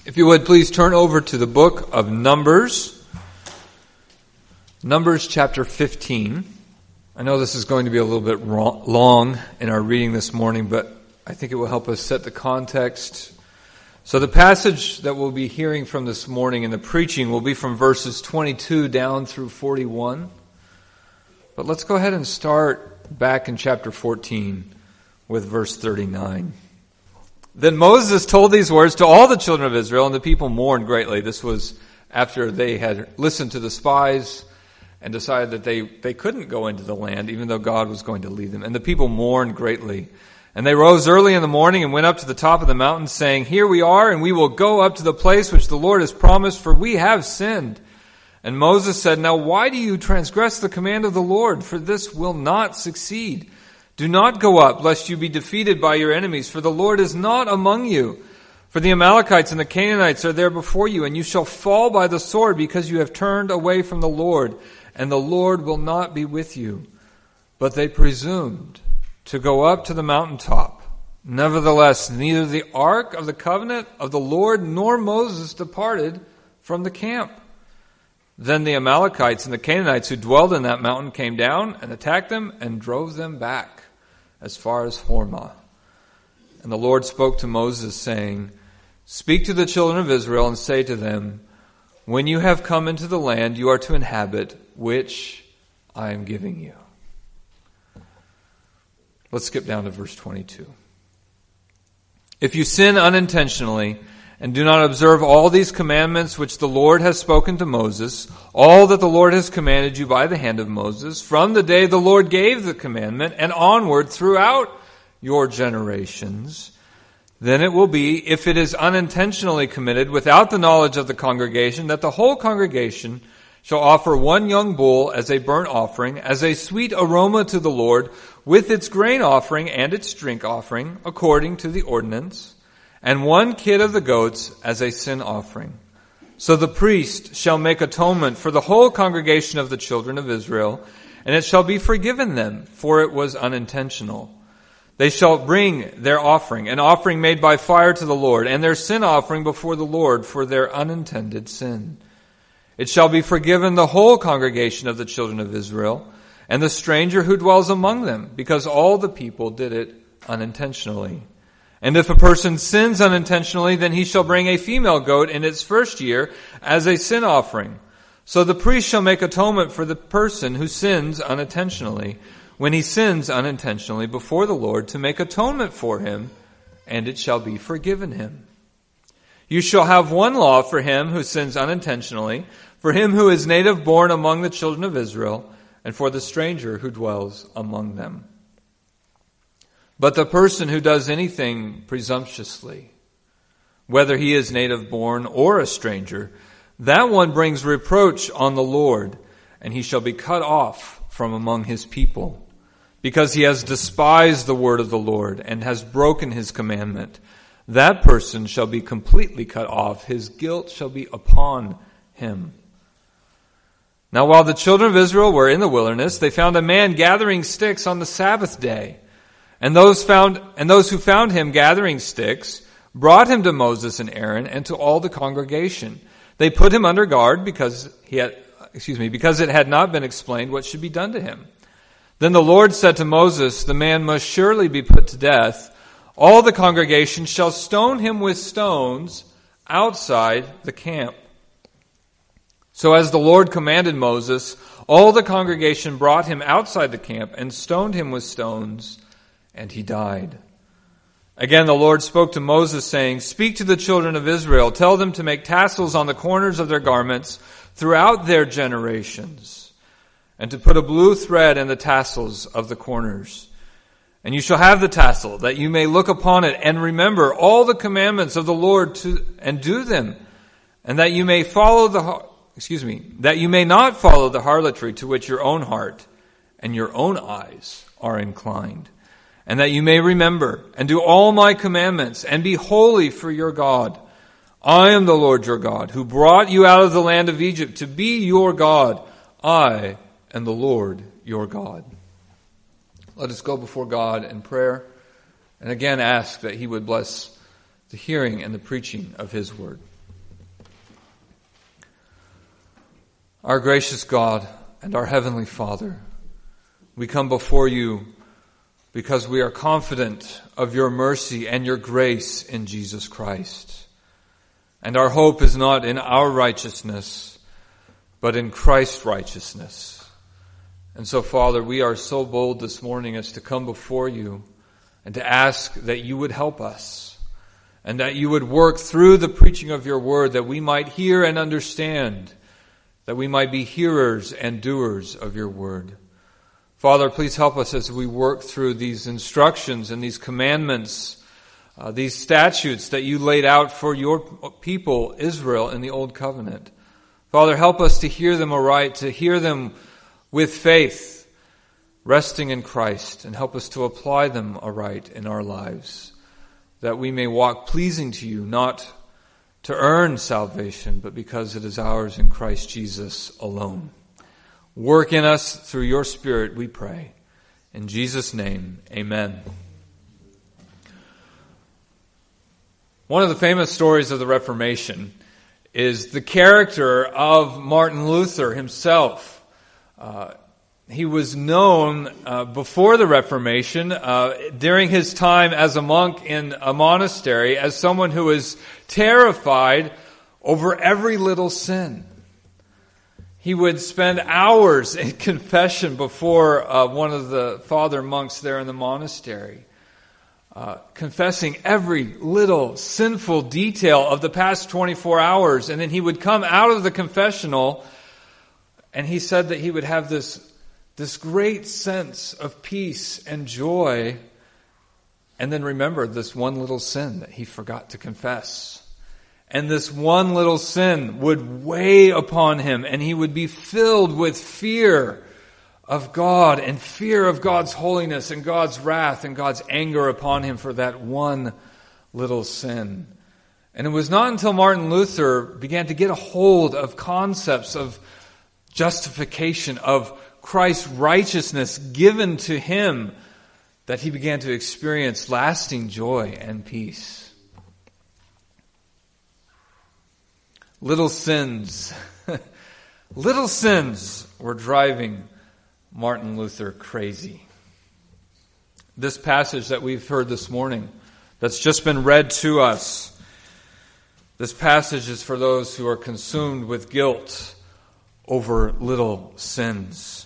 If you would, please turn over to the book of Numbers. Numbers chapter 15. I know this is going to be a little bit long in our reading this morning, but I think it will help us set the context. So the passage that we'll be hearing from this morning in the preaching will be from verses 22 down through 41. But let's go ahead and start back in chapter 14 with verse 39. Then Moses told these words to all the children of Israel, and the people mourned greatly. This was after they had listened to the spies and decided that they couldn't go into the land, even though God was going to lead them. And the people mourned greatly. And they rose early in the morning and went up to the top of the mountain, saying, "Here we are, and we will go up to the place which the Lord has promised, for we have sinned." And Moses said, "Now why do you transgress the command of the Lord? For this will not succeed. Do not go up, lest you be defeated by your enemies, for the Lord is not among you. For the Amalekites and the Canaanites are there before you, and you shall fall by the sword, because you have turned away from the Lord, and the Lord will not be with you." But they presumed to go up to the mountaintop. Nevertheless, neither the ark of the covenant of the Lord nor Moses departed from the camp. Then the Amalekites and the Canaanites who dwelled in that mountain came down and attacked them and drove them back as far as Hormah. And the Lord spoke to Moses, saying, "Speak to the children of Israel and say to them, when you have come into the land you are to inhabit, which I am giving you." Let's skip down to verse 22. "If you sin unintentionally and do not observe all these commandments which the Lord has spoken to Moses, all that the Lord has commanded you by the hand of Moses, from the day the Lord gave the commandment and onward throughout your generations, then it will be, if it is unintentionally committed without the knowledge of the congregation, that the whole congregation shall offer one young bull as a burnt offering, as a sweet aroma to the Lord, with its grain offering and its drink offering, according to the ordinance, and one kid of the goats as a sin offering. So the priest shall make atonement for the whole congregation of the children of Israel, and it shall be forgiven them, for it was unintentional. They shall bring their offering, an offering made by fire to the Lord, and their sin offering before the Lord for their unintended sin. It shall be forgiven the whole congregation of the children of Israel, and the stranger who dwells among them, because all the people did it unintentionally. And if a person sins unintentionally, then he shall bring a female goat in its first year as a sin offering. So the priest shall make atonement for the person who sins unintentionally, when he sins unintentionally before the Lord, to make atonement for him, and it shall be forgiven him. You shall have one law for him who sins unintentionally, for him who is native born among the children of Israel, and for the stranger who dwells among them. But the person who does anything presumptuously, whether he is native born or a stranger, that one brings reproach on the Lord, and he shall be cut off from among his people, because he has despised the word of the Lord and has broken his commandment. That person shall be completely cut off. His guilt shall be upon him." Now while the children of Israel were in the wilderness, they found a man gathering sticks on the Sabbath day. And those who found him gathering sticks brought him to Moses and Aaron and to all the congregation. They put him under guard because it had not been explained what should be done to him. Then the Lord said to Moses, "The man must surely be put to death. All the congregation shall stone him with stones outside the camp." So as the Lord commanded Moses, all the congregation brought him outside the camp and stoned him with stones, and he died. Again the Lord spoke to Moses, saying, "Speak to the children of Israel. Tell them to make tassels on the corners of their garments throughout their generations, and to put a blue thread in the tassels of the corners. And you shall have the tassel, that you may look upon it and remember all the commandments of the Lord and do them, and that you may not follow the harlotry to which your own heart and your own eyes are inclined. And that you may remember and do all my commandments and be holy for your God. I am the Lord your God, who brought you out of the land of Egypt to be your God. I am the Lord your God." Let us go before God in prayer and again ask that he would bless the hearing and the preaching of his word. Our gracious God and our Heavenly Father, we come before you because we are confident of your mercy and your grace in Jesus Christ. And our hope is not in our righteousness, but in Christ's righteousness. And so, Father, we are so bold this morning as to come before you and to ask that you would help us and that you would work through the preaching of your word, that we might hear and understand, that we might be hearers and doers of your word. Father, please help us as we work through these instructions and these commandments, these statutes that you laid out for your people, Israel, in the Old Covenant. Father, help us to hear them aright, to hear them with faith, resting in Christ, and help us to apply them aright in our lives, that we may walk pleasing to you, not to earn salvation, but because it is ours in Christ Jesus alone. Work in us through your Spirit, we pray. In Jesus' name, amen. One of the famous stories of the Reformation is the character of Martin Luther himself. He was known before the Reformation, during his time as a monk in a monastery, as someone who was terrified over every little sin. He would spend hours in confession before one of the father monks there in the monastery, confessing every little sinful detail of the past 24 hours. And then he would come out of the confessional, and he said that he would have this great sense of peace and joy, and then remember this one little sin that he forgot to confess. And this one little sin would weigh upon him, and he would be filled with fear of God and fear of God's holiness and God's wrath and God's anger upon him for that one little sin. And it was not until Martin Luther began to get a hold of concepts of justification, of Christ's righteousness given to him, that he began to experience lasting joy and peace. Little sins were driving Martin Luther crazy. This passage that we've heard this morning, that's just been read to us, this passage is for those who are consumed with guilt over little sins.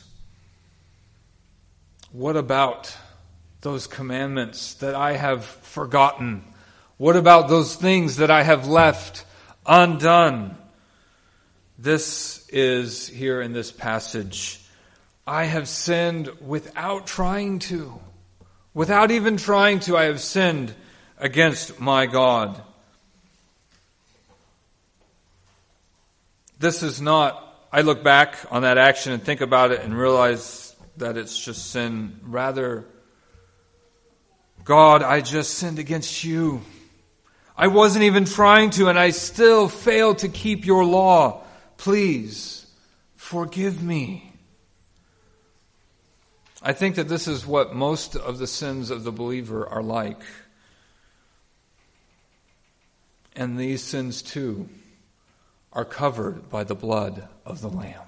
What about those commandments that I have forgotten? What about those things that I have left undone? This is here in this passage. I have sinned without trying to. Without even trying to, I have sinned against my God. This is not, I look back on that action and think about it and realize that it's just sin. Rather, God, I just sinned against you. I wasn't even trying to, and I still failed to keep your law. Please, forgive me. I think that this is what most of the sins of the believer are like. And these sins, too, are covered by the blood of the Lamb.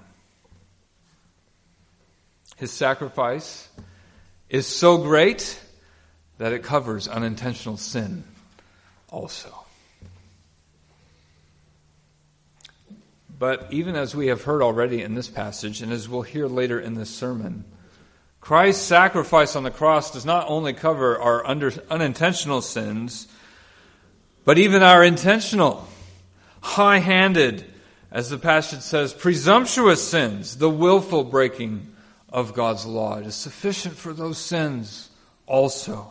His sacrifice is so great that it covers unintentional sin also. But even as we have heard already in this passage, and as we'll hear later in this sermon, Christ's sacrifice on the cross does not only cover our unintentional sins, but even our intentional, high-handed, as the passage says, presumptuous sins, the willful breaking of God's law. It is sufficient for those sins also.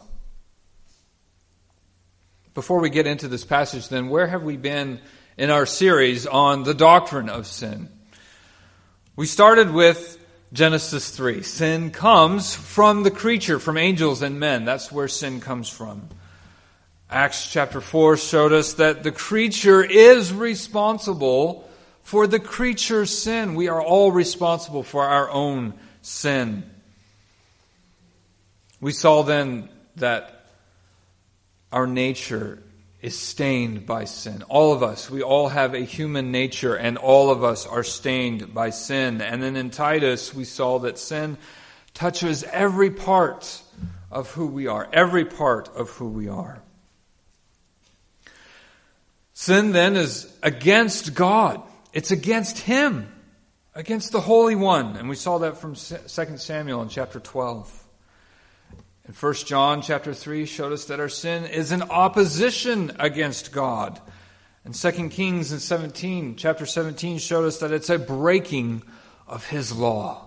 Before we get into this passage, then, where have we been in our series on the doctrine of sin? We started with Genesis 3. Sin comes from the creature, from angels and men. That's where sin comes from. Acts chapter 4 showed us that the creature is responsible for the creature's sin. We are all responsible for our own sin. We saw then that our nature is stained by sin. All of us, we all have a human nature, and all of us are stained by sin. And then in Titus, we saw that sin touches every part of who we are. Every part of who we are. Sin then is against God. It's against Him. Against the Holy One. And we saw that from 2 Samuel in chapter 12. And 1 John chapter 3 showed us that our sin is an opposition against God. And 2 Kings in chapter 17 showed us that it's a breaking of His law.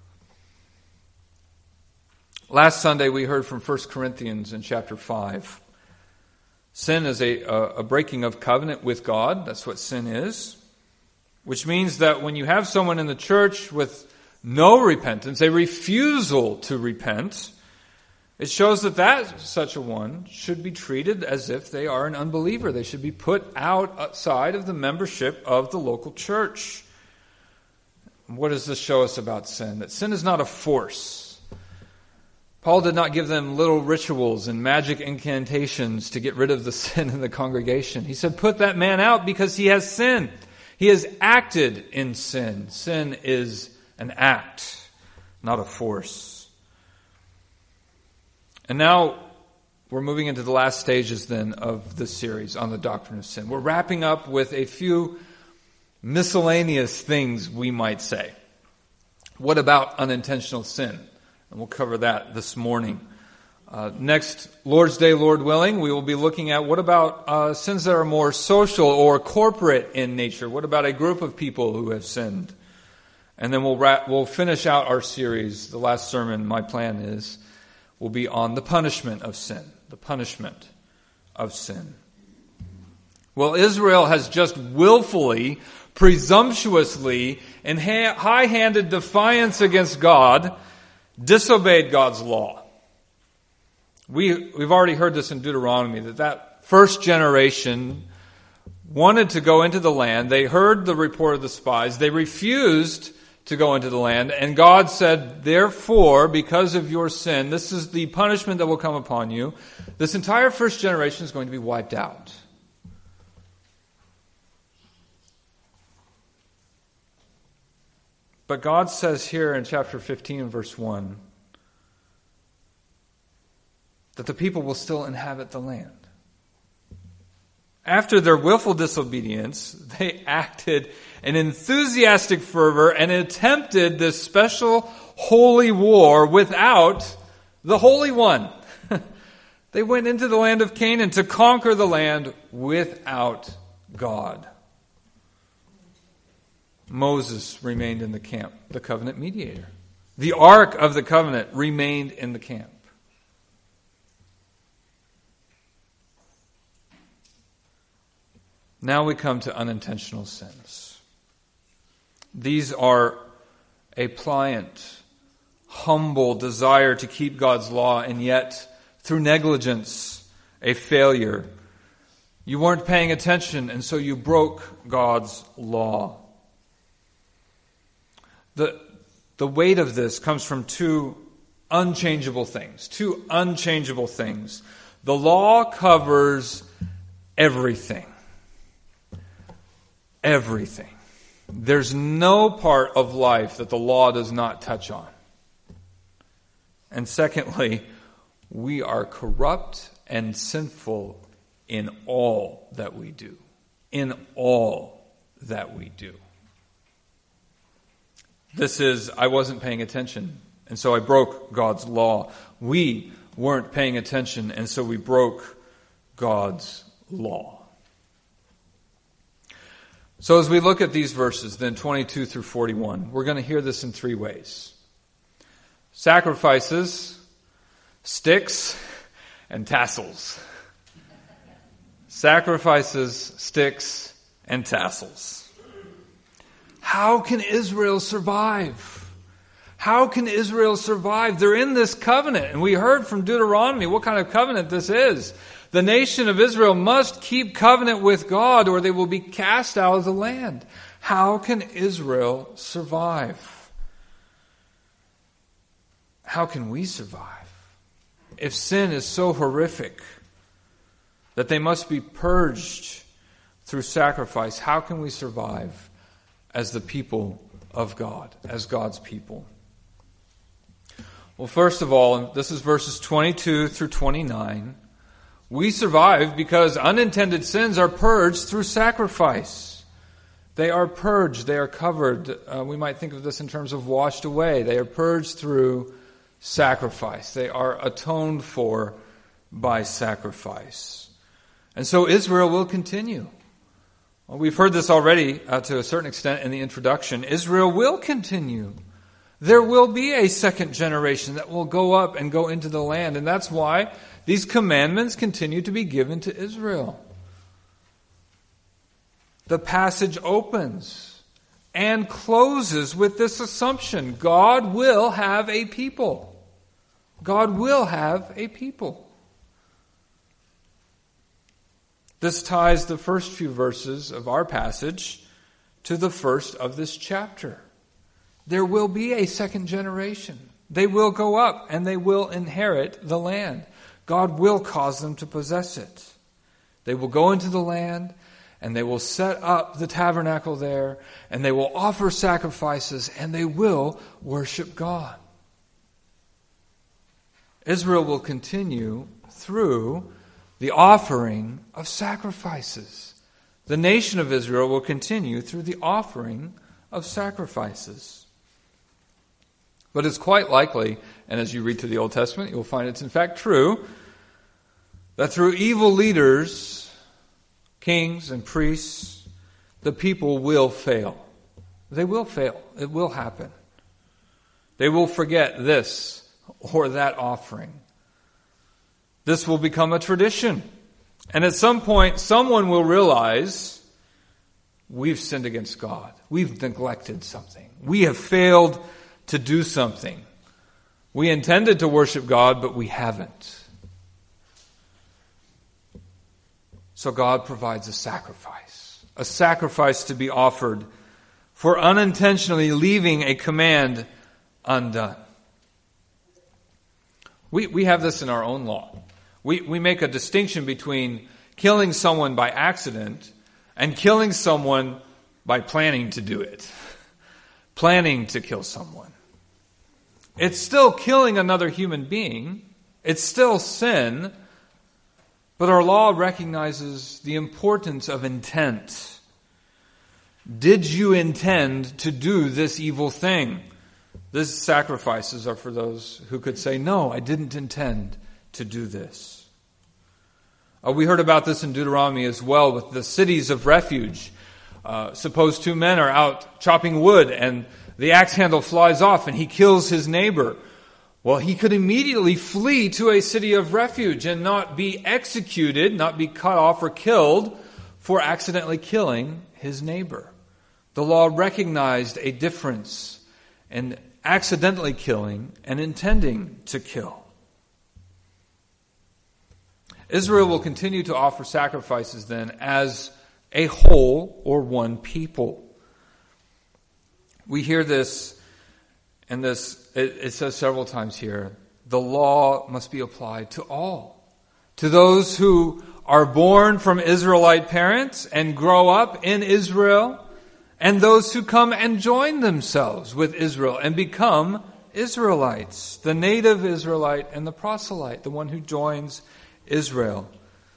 Last Sunday we heard from 1 Corinthians in chapter 5. Sin is a breaking of covenant with God. That's what sin is. Which means that when you have someone in the church with no repentance, a refusal to repent, it shows that such a one should be treated as if they are an unbeliever. They should be put outside of the membership of the local church. What does this show us about sin? That sin is not a force. Paul did not give them little rituals and magic incantations to get rid of the sin in the congregation. He said, put that man out because he has sinned. He has acted in sin. Sin is an act, not a force. And now we're moving into the last stages then of this series on the doctrine of sin. We're wrapping up with a few miscellaneous things we might say. What about unintentional sin? And we'll cover that this morning. Next Lord's Day, Lord willing, we will be looking at what about sins that are more social or corporate in nature. What about a group of people who have sinned? And then we'll finish out our series. The last sermon, my plan will be on the punishment of sin. The punishment of sin. Well, Israel has just willfully, presumptuously, in high-handed defiance against God, disobeyed God's law. We've already heard this in Deuteronomy, that first generation wanted to go into the land. They heard the report of the spies. They refused to go into the land. And God said, therefore, because of your sin, this is the punishment that will come upon you. This entire first generation is going to be wiped out. But God says here in chapter 15 and verse 1 that the people will still inhabit the land. After their willful disobedience, they acted in enthusiastic fervor and attempted this special holy war without the Holy One. They went into the land of Canaan to conquer the land without God. Moses remained in the camp, the covenant mediator. The Ark of the Covenant remained in the camp. Now we come to unintentional sins. These are a pliant, humble desire to keep God's law, and yet, through negligence, a failure. You weren't paying attention, and so you broke God's law. The weight of this comes from two unchangeable things. The law covers everything. Everything. There's no part of life that the law does not touch on. And secondly, we are corrupt and sinful in all that we do. In all that we do. This is, I wasn't paying attention, and so I broke God's law. We weren't paying attention, and so we broke God's law. So as we look at these verses, then 22 through 41, we're going to hear this in three ways. Sacrifices, sticks, and tassels. Sacrifices, sticks, and tassels. How can Israel survive? How can Israel survive? They're in this covenant, and we heard from Deuteronomy what kind of covenant this is. The nation of Israel must keep covenant with God or they will be cast out of the land. How can Israel survive? How can we survive? If sin is so horrific, that they must be purged through sacrifice, how can we survive as the people of God, as God's people? Well, first of all, and this is verses 22 through 29, we survive because unintended sins are purged through sacrifice. They are purged, they are covered. We might think of this in terms of washed away. They are purged through sacrifice. They are atoned for by sacrifice. And so Israel will continue. Well, we've heard this already to a certain extent in the introduction. Israel will continue. There will be a second generation that will go up and go into the land. And that's why these commandments continue to be given to Israel. The passage opens and closes with this assumption. God will have a people. God will have a people. This ties the first few verses of our passage to the first of this chapter. There will be a second generation. They will go up and they will inherit the land. God will cause them to possess it. They will go into the land and they will set up the tabernacle there and they will offer sacrifices and they will worship God. Israel will continue through the offering of sacrifices. The nation of Israel will continue through the offering of sacrifices. But it's quite likely, and as you read through the Old Testament, you'll find it's in fact true, that through evil leaders, kings and priests, the people will fail. They will fail. It will happen. They will forget this or that offering. This will become a tradition. And at some point, someone will realize we've sinned against God. We've neglected something. We have failed to do something. We intended to worship God, but we haven't. So God provides a sacrifice to be offered for unintentionally leaving a command undone. We have this in our own law. We make a distinction between killing someone by accident and killing someone by planning to do it. Planning to kill someone. It's still killing another human being. It's still sin. But our law recognizes the importance of intent. Did you intend to do this evil thing? These sacrifices are for those who could say, no, I didn't intend to do this. We heard about this in Deuteronomy as well with the cities of refuge. Suppose two men are out chopping wood and the axe handle flies off and he kills his neighbor. Well, he could immediately flee to a city of refuge and not be executed, not be cut off or killed for accidentally killing his neighbor. The law recognized a difference in accidentally killing and intending to kill. Israel will continue to offer sacrifices then as a whole or one people. We hear this, and it says several times here, the law must be applied to all. To those who are born from Israelite parents and grow up in Israel, and those who come and join themselves with Israel and become Israelites, the native Israelite and the proselyte, the one who joins Israel.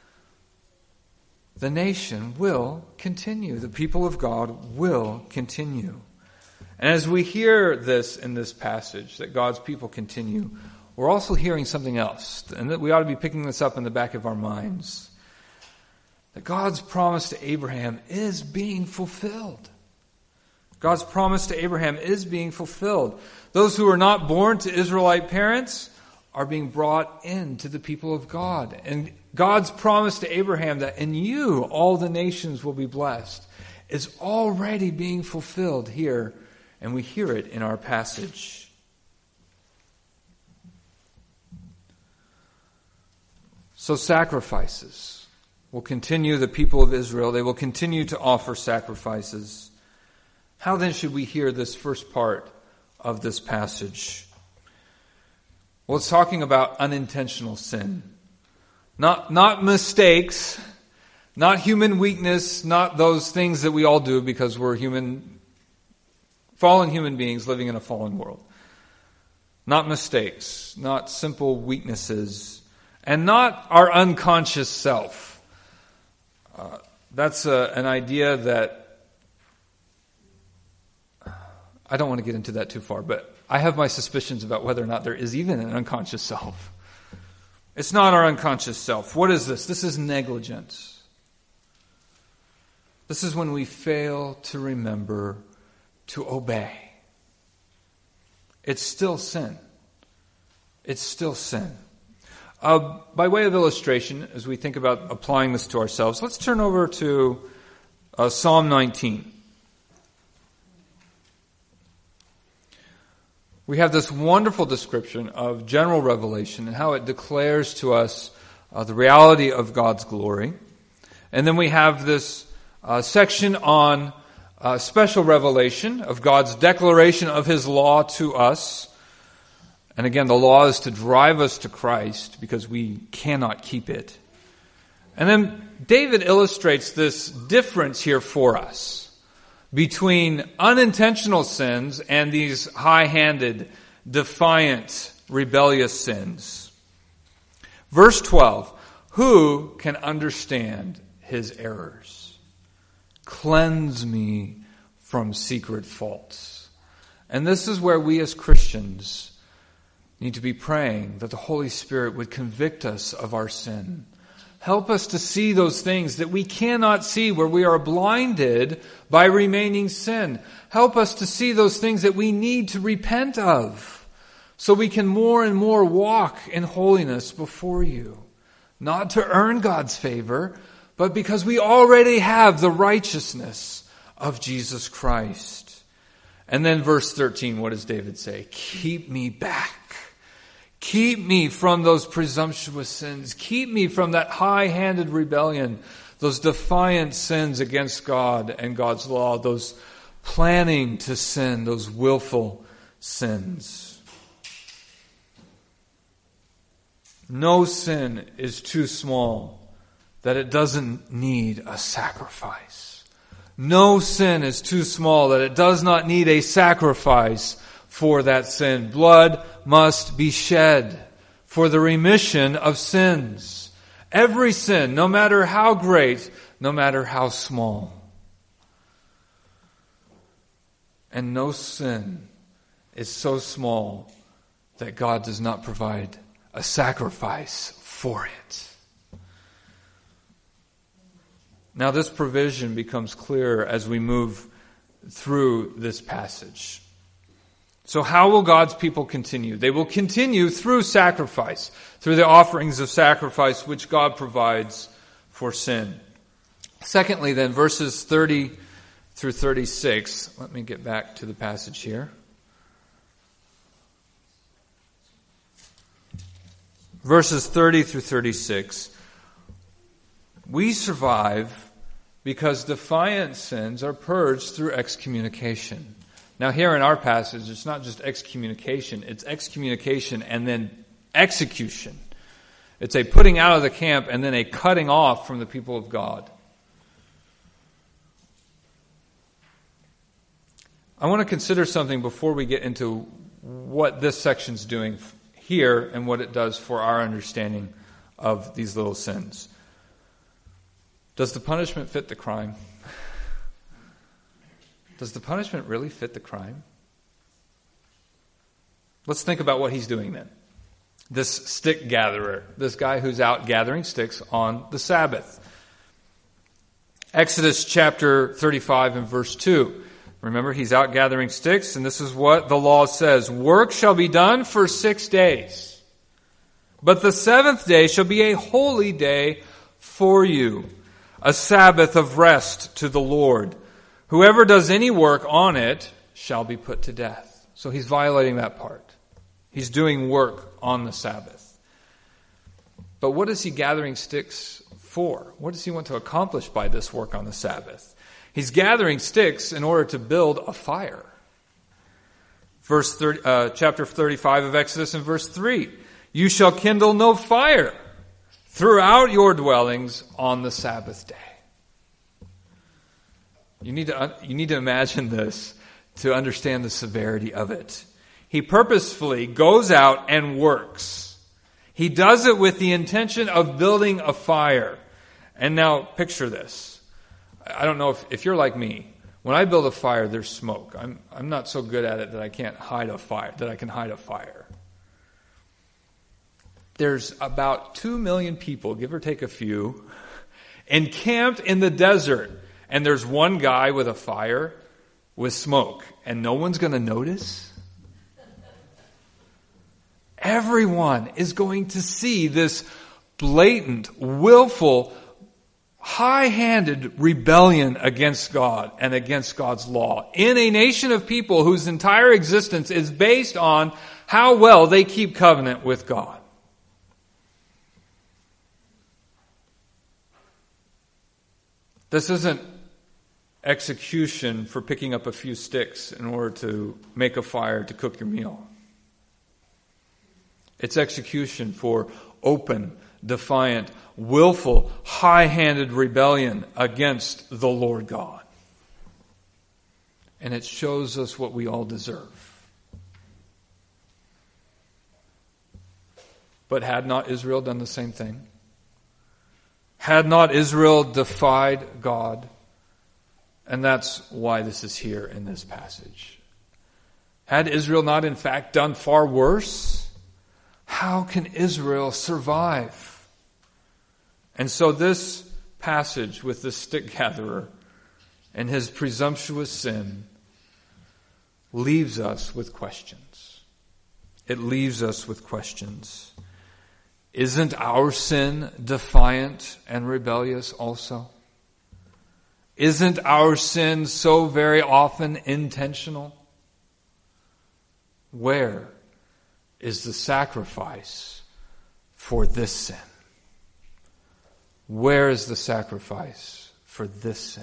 The nation will continue. The people of God will continue. And as we hear this in this passage, that God's people continue, we're also hearing something else. And that we ought to be picking this up in the back of our minds. That God's promise to Abraham is being fulfilled. God's promise to Abraham is being fulfilled. Those who are not born to Israelite parents are being brought into the people of God. And God's promise to Abraham that in you all the nations will be blessed is already being fulfilled here. And we hear it in our passage. So sacrifices will continue. The people of Israel, they will continue to offer sacrifices. How then should we hear this first part of this passage? Well, it's talking about unintentional sin. Not mistakes, not human weakness, not those things that we all do because we're fallen human beings living in a fallen world. Not mistakes, not simple weaknesses, and not our unconscious self. That's an idea that I don't want to get into that too far, but I have my suspicions about whether or not there is even an unconscious self. It's not our unconscious self. What is this? This is negligence. This is when we fail to remember to obey. It's still sin. It's still sin. By way of illustration, as we think about applying this to ourselves, let's turn over to Psalm 19. We have this wonderful description of general revelation and how it declares to us the reality of God's glory. And then we have this section on special revelation of God's declaration of His law to us. And again, the law is to drive us to Christ because we cannot keep it. And then David illustrates this difference here for us between unintentional sins and these high-handed, defiant, rebellious sins. Verse 12, who can understand his errors? Cleanse me from secret faults. And this is where we as Christians need to be praying that the Holy Spirit would convict us of our sin. Help us to see those things that we cannot see where we are blinded by remaining sin. Help us to see those things that we need to repent of so we can more and more walk in holiness before you. Not to earn God's favor, but because we already have the righteousness of Jesus Christ. And then verse 13, what does David say? Keep me back. Keep me from those presumptuous sins. Keep me from that high-handed rebellion, those defiant sins against God and God's law, those planning to sin, those willful sins. No sin is too small that it doesn't need a sacrifice. No sin is too small that it does not need a sacrifice for that sin. Blood must be shed for the remission of sins. Every sin, no matter how great, no matter how small. And no sin is so small that God does not provide a sacrifice for it. Now this provision becomes clearer as we move through this passage. So how will God's people continue? They will continue through sacrifice, through the offerings of sacrifice which God provides for sin. Secondly, then, verses 30 through 36. Let me get back to the passage here. Verses 30 through 36. We survive because defiant sins are purged through excommunication. Now here in our passage, it's not just excommunication, it's excommunication and then execution. It's a putting out of the camp and then a cutting off from the people of God. I want to consider something before we get into what this section's doing here and what it does for our understanding of these little sins. Does the punishment fit the crime? Does the punishment really fit the crime? Let's think about what he's doing then. This stick gatherer, this guy who's out gathering sticks on the Sabbath. Exodus chapter 35 and verse 2. Remember, he's out gathering sticks, and this is what the law says. Work shall be done for 6 days, but the seventh day shall be a holy day for you, a Sabbath of rest to the Lord. Whoever does any work on it shall be put to death. So he's violating that part. He's doing work on the Sabbath. But what is he gathering sticks for? What does he want to accomplish by this work on the Sabbath? He's gathering sticks in order to build a fire. Chapter 35 of Exodus and verse 3. You shall kindle no fire throughout your dwellings on the Sabbath day. You need to imagine this to understand the severity of it. He purposefully goes out and works. He does it with the intention of building a fire. And now picture this. I don't know if you're like me. When I build a fire, there's smoke. I'm not so good at it that I can't hide a fire, that I can hide a fire. There's about 2 million people, give or take a few, encamped in the desert. And there's one guy with a fire with smoke. And no one's going to notice? Everyone is going to see this blatant, willful, high-handed rebellion against God and against God's law in a nation of people whose entire existence is based on how well they keep covenant with God. This isn't execution for picking up a few sticks in order to make a fire to cook your meal. It's execution for open, defiant, willful, high-handed rebellion against the Lord God. And it shows us what we all deserve. But had not Israel done the same thing? Had not Israel defied God? And that's why this is here in this passage. Had Israel not in fact done far worse? How can Israel survive? And so this passage with the stick gatherer and his presumptuous sin leaves us with questions. It leaves us with questions. Isn't our sin defiant and rebellious also? Isn't our sin so very often intentional? Where is the sacrifice for this sin? Where is the sacrifice for this sin?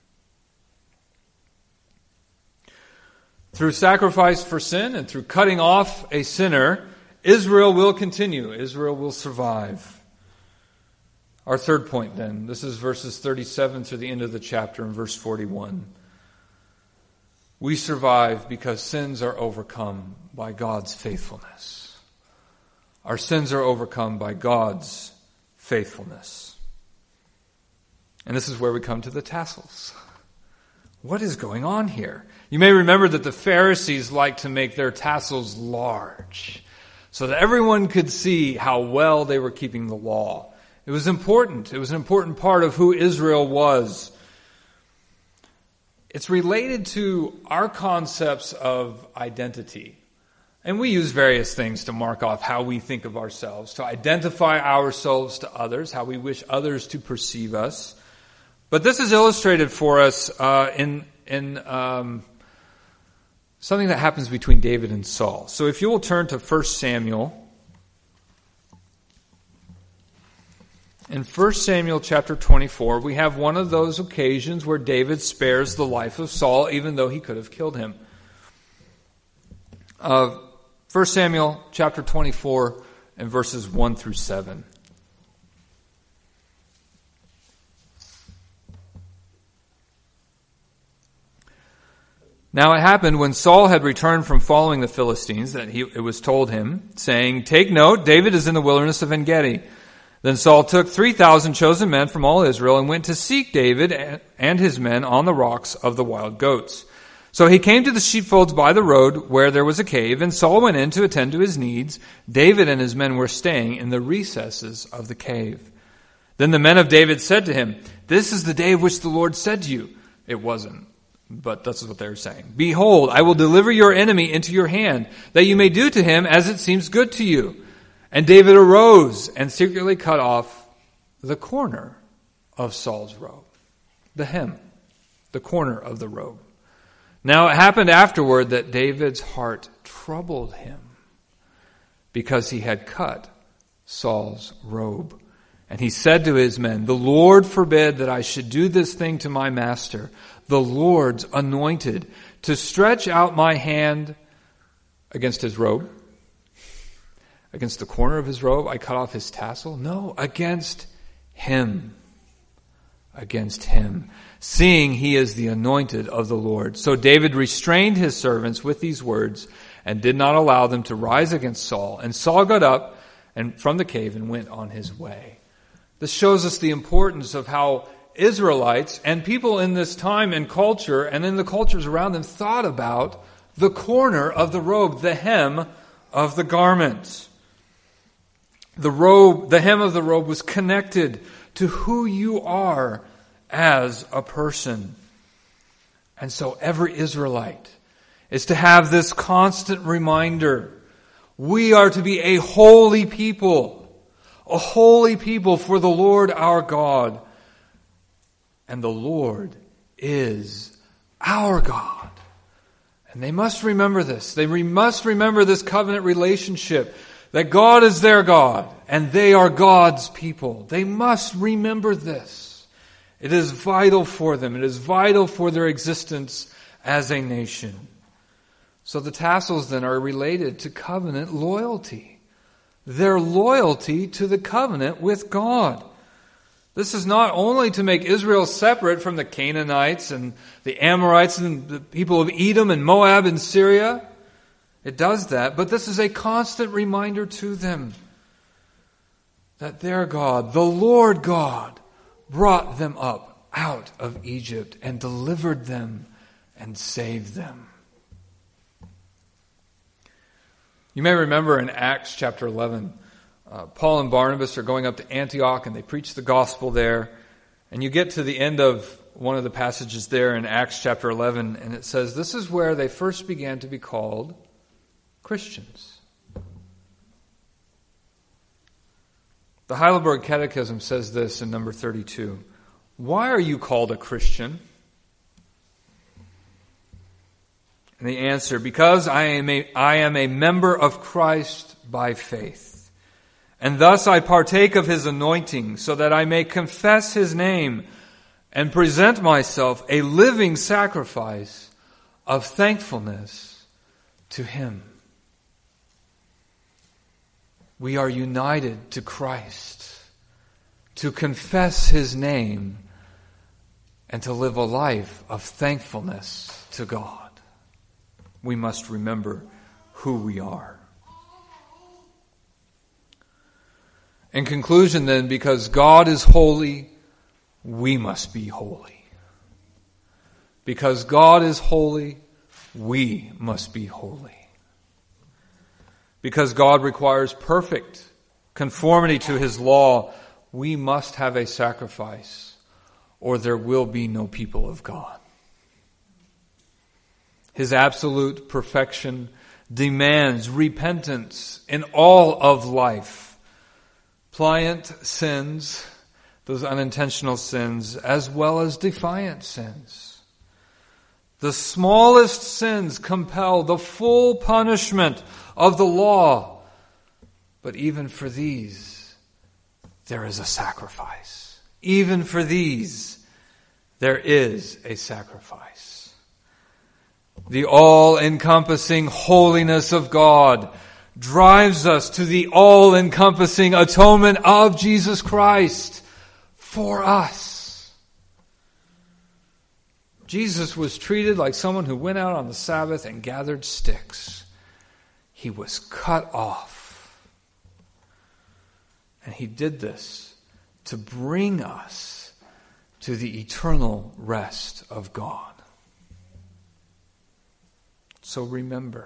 Through sacrifice for sin and through cutting off a sinner, Israel will continue. Israel will survive. Our third point then, this is verses 37 through the end of the chapter in verse 41. We survive because sins are overcome by God's faithfulness. Our sins are overcome by God's faithfulness. And this is where we come to the tassels. What is going on here? You may remember that the Pharisees liked to make their tassels large so that everyone could see how well they were keeping the law. It was important. It was an important part of who Israel was. It's related to our concepts of identity. And we use various things to mark off how we think of ourselves, to identify ourselves to others, how we wish others to perceive us. But this is illustrated for us in something that happens between David and Saul. So if you will turn to 1 Samuel. In 1 Samuel chapter 24, we have one of those occasions where David spares the life of Saul, even though he could have killed him. 1 Samuel chapter 24 and verses 1 through 7. Now it happened when Saul had returned from following the Philistines that it was told him, saying, "Take note, David is in the wilderness of En-Gedi." Then Saul took 3,000 chosen men from all Israel and went to seek David and his men on the rocks of the wild goats. So he came to the sheepfolds by the road where there was a cave, and Saul went in to attend to his needs. David and his men were staying in the recesses of the cave. Then the men of David said to him, "This is the day of which the Lord said to you." It wasn't, but that's what they were saying. "Behold, I will deliver your enemy into your hand, that you may do to him as it seems good to you." And David arose and secretly cut off the corner of Saul's robe, the hem, the corner of the robe. Now it happened afterward that David's heart troubled him because he had cut Saul's robe. And he said to his men, "The Lord forbid that I should do this thing to my master, the Lord's anointed, to stretch out my hand against his robe. Against the corner of his robe, I cut off his tassel? No, against him. Against him, seeing he is the anointed of the Lord. So David restrained his servants with these words and did not allow them to rise against Saul. And Saul got up and from the cave and went on his way. This shows us the importance of how Israelites and people in this time and culture and in the cultures around them thought about the corner of the robe, the hem of the garment. The hem of the robe was connected to who you are as a person. And so every Israelite is to have this constant reminder. We are to be a holy people for the Lord our God. And the Lord is our God. And they must remember this. They must remember this covenant relationship, that God is their God and they are God's people. They must remember this. It is vital for them. It is vital for their existence as a nation. So the tassels then are related to covenant loyalty. Their loyalty to the covenant with God. This is not only to make Israel separate from the Canaanites and the Amorites and the people of Edom and Moab and Syria. It does that, but this is a constant reminder to them that their God, the Lord God, brought them up out of Egypt and delivered them and saved them. You may remember in Acts chapter 11, Paul and Barnabas are going up to Antioch and they preach the gospel there. And you get to the end of one of the passages there in Acts chapter 11, and it says, this is where they first began to be called Christians. The Heidelberg Catechism says this in number 32. Why are you called a Christian? And the answer, because I am a member of Christ by faith. And thus I partake of his anointing, so that I may confess his name and present myself a living sacrifice of thankfulness to him. We are united to Christ to confess his name and to live a life of thankfulness to God. We must remember who we are. In conclusion then, because God is holy, we must be holy. Because God is holy, we must be holy. Because God requires perfect conformity to his law, we must have a sacrifice, or there will be no people of God. His absolute perfection demands repentance in all of life. Pliant sins, those unintentional sins, as well as defiant sins. The smallest sins compel the full punishment of the law. But even for these, there is a sacrifice. Even for these, there is a sacrifice. The all-encompassing holiness of God drives us to the all-encompassing atonement of Jesus Christ for us. Jesus was treated like someone who went out on the Sabbath and gathered sticks. He was cut off. And he did this to bring us to the eternal rest of God. So remember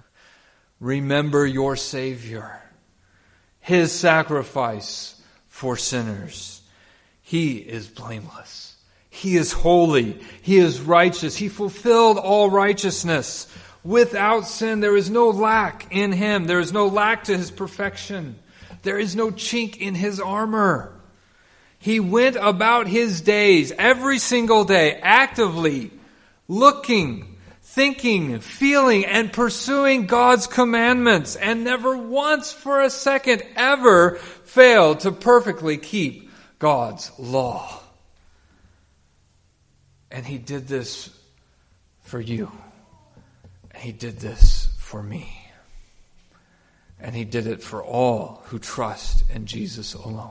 your Savior, his sacrifice for sinners. He is blameless. He is holy. He is righteous. He fulfilled all righteousness. Without sin, there is no lack in him. There is no lack to his perfection. There is no chink in his armor. He went about his days, every single day, actively looking, thinking, feeling, and pursuing God's commandments, and never once for a second ever failed to perfectly keep God's law. And he did this for you. And he did this for me. And he did it for all who trust in Jesus alone.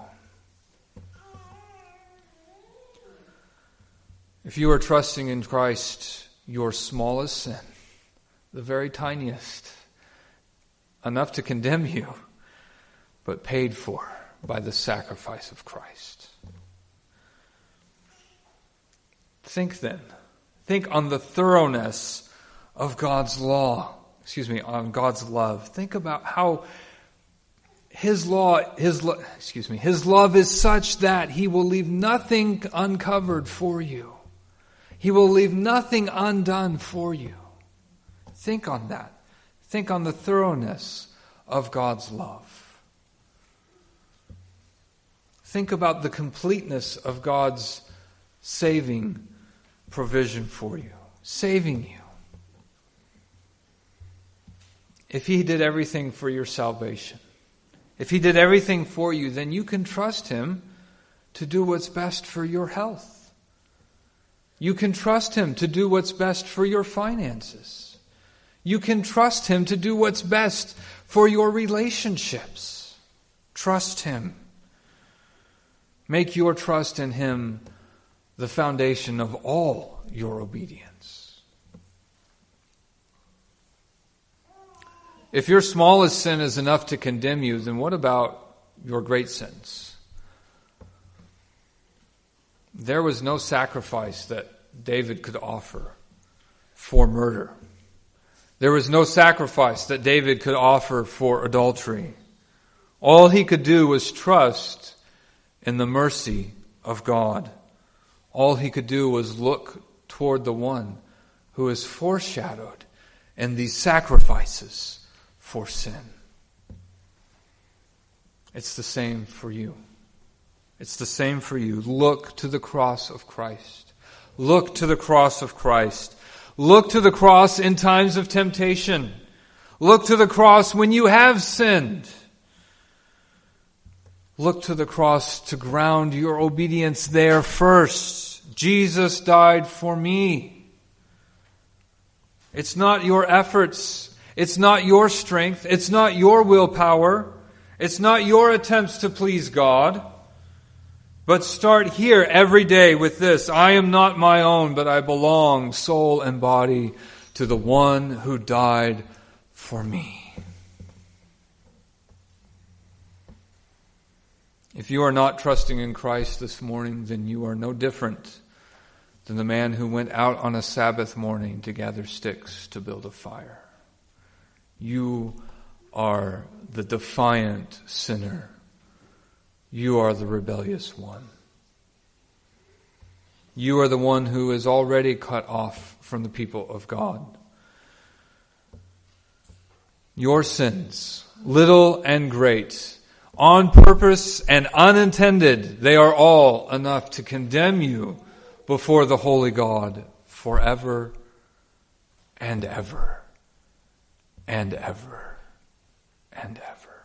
If you are trusting in Christ, your smallest sin, the very tiniest, enough to condemn you, but paid for by the sacrifice of Christ. Think then. Think on the thoroughness of God's law. On God's love. Think about how His love is such that He will leave nothing uncovered for you. He will leave nothing undone for you. Think on that. Think on the thoroughness of God's love. Think about the completeness of God's saving provision for you. Saving you. If He did everything for your salvation, if He did everything for you, then you can trust Him to do what's best for your health. You can trust Him to do what's best for your finances. You can trust Him to do what's best for your relationships. Trust Him. Make your trust in Him the foundation of all your obedience. If your smallest sin is enough to condemn you, then what about your great sins? There was no sacrifice that David could offer for murder. There was no sacrifice that David could offer for adultery. All he could do was trust in the mercy of God. All he could do was look toward the one who is foreshadowed in these sacrifices for sin. It's the same for you. It's the same for you. Look to the cross of Christ. Look to the cross of Christ. Look to the cross in times of temptation. Look to the cross when you have sinned. Look to the cross to ground your obedience there first. Jesus died for me. It's not your efforts. It's not your strength. It's not your willpower. It's not your attempts to please God. But start here every day with this. I am not my own, but I belong, soul and body, to the one who died for me. If you are not trusting in Christ this morning, then you are no different than the man who went out on a Sabbath morning to gather sticks to build a fire. You are the defiant sinner. You are the rebellious one. You are the one who is already cut off from the people of God. Your sins, little and great, on purpose and unintended, they are all enough to condemn you before the holy God forever and ever. And ever, and ever.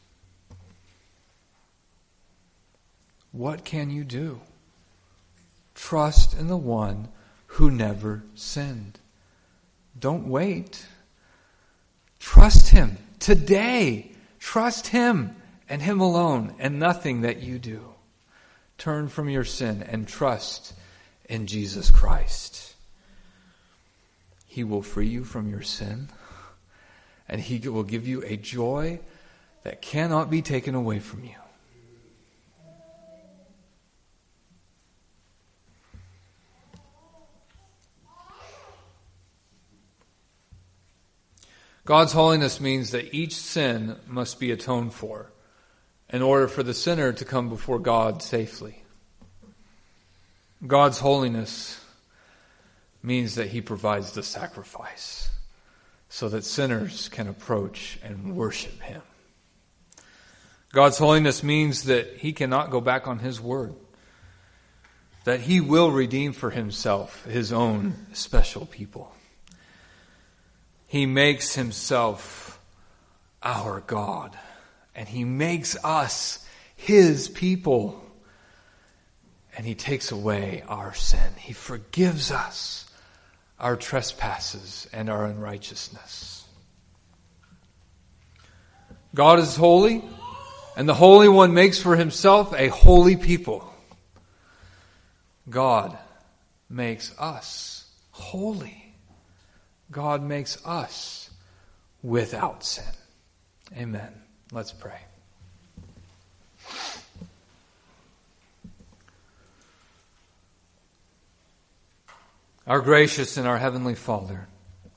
What can you do? Trust in the one who never sinned. Don't wait. Trust Him today. Trust Him and Him alone and nothing that you do. Turn from your sin and trust in Jesus Christ. He will free you from your sin. And He will give you a joy that cannot be taken away from you. God's holiness means that each sin must be atoned for in order for the sinner to come before God safely. God's holiness means that He provides the sacrifice so that sinners can approach and worship Him. God's holiness means that He cannot go back on His word, that He will redeem for Himself His own special people. He makes Himself our God, and He makes us His people, and He takes away our sin. He forgives us our trespasses and our unrighteousness. God is holy, and the Holy One makes for himself a holy people. God makes us holy. God makes us without sin. Amen. Let's pray. Our gracious and our heavenly Father,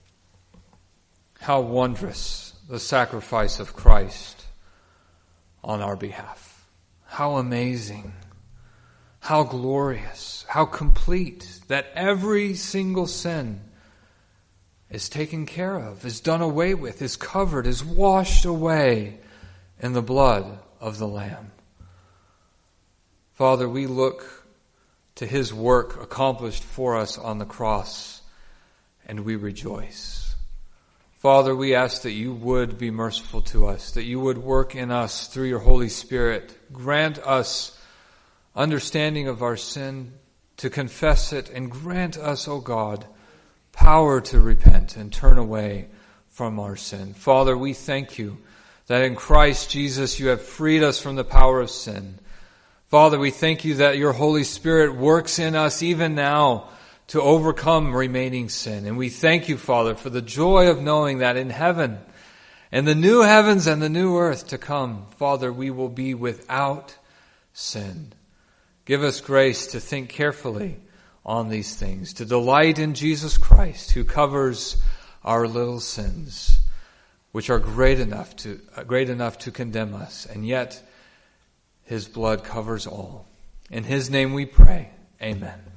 how wondrous the sacrifice of Christ on our behalf. How amazing, how glorious, how complete that every single sin is taken care of, is done away with, is covered, is washed away in the blood of the Lamb. Father, we look to his work accomplished for us on the cross, and we rejoice. Father, we ask that you would be merciful to us, that you would work in us through your Holy Spirit. Grant us understanding of our sin, to confess it, and grant us, O God, power to repent and turn away from our sin. Father, we thank you that in Christ Jesus you have freed us from the power of sin. Father, we thank you that your Holy Spirit works in us even now to overcome remaining sin. And we thank you, Father, for the joy of knowing that in heaven, and the new heavens and the new earth to come, Father, we will be without sin. Give us grace to think carefully on these things, to delight in Jesus Christ, who covers our little sins, which are great enough to condemn us, and yet his blood covers all. In his name we pray. Amen.